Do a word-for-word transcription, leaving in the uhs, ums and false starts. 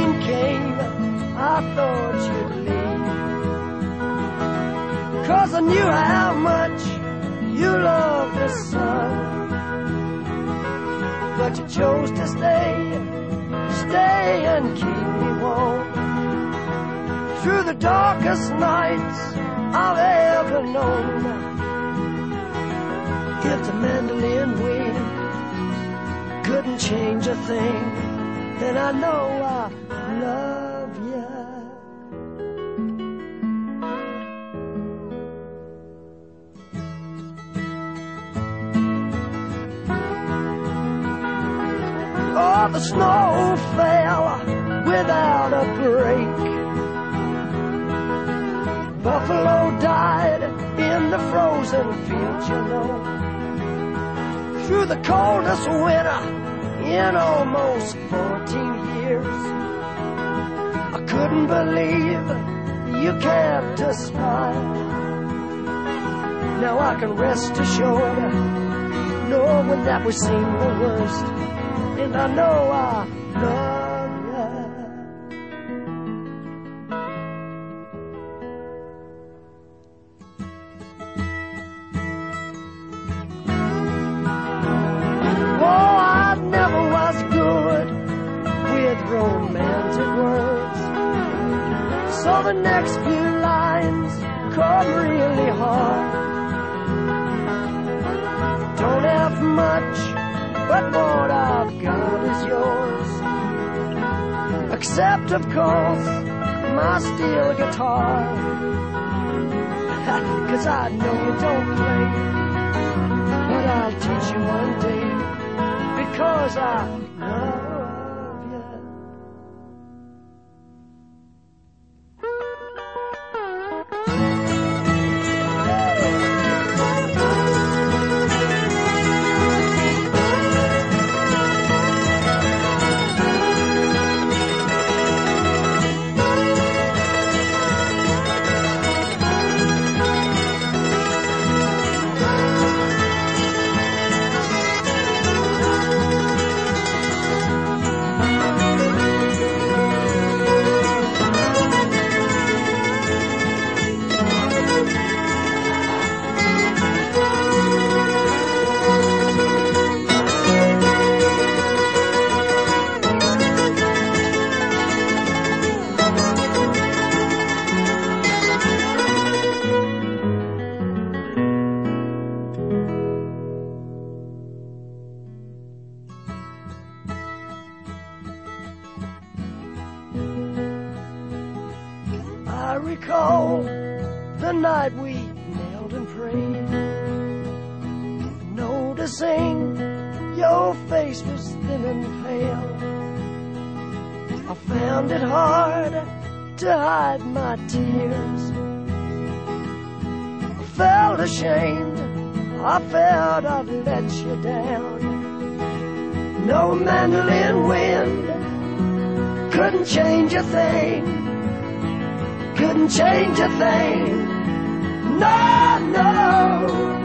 evening came, I thought you'd leave, 'cause I knew how much you loved the sun. But you chose to stay, stay and keep me warm through the darkest nights I've ever known. If the mandolin wind couldn't change a thing, then I know I love you. Oh, the snow fell without a break. Buffalo died in the frozen fields, you know. Through the coldest winter in almost fourteen years, I couldn't believe you kept a smile. Now I can rest assured, knowing that we've seen the worst, and I know I love you. Oh, I never was good with romantic words, so the next few lines come really hard. Don't have much, but what I've got is yours, except of course my steel guitar. 'Cause I know you don't play, but I'll teach you one day, because I love you. I recall the night we knelt and prayed, noticing your face was thin and pale. I found it hard to hide my tears. I felt ashamed, I felt I'd let you down. No mandolin wind couldn't change a thing, couldn't change a thing. No, no.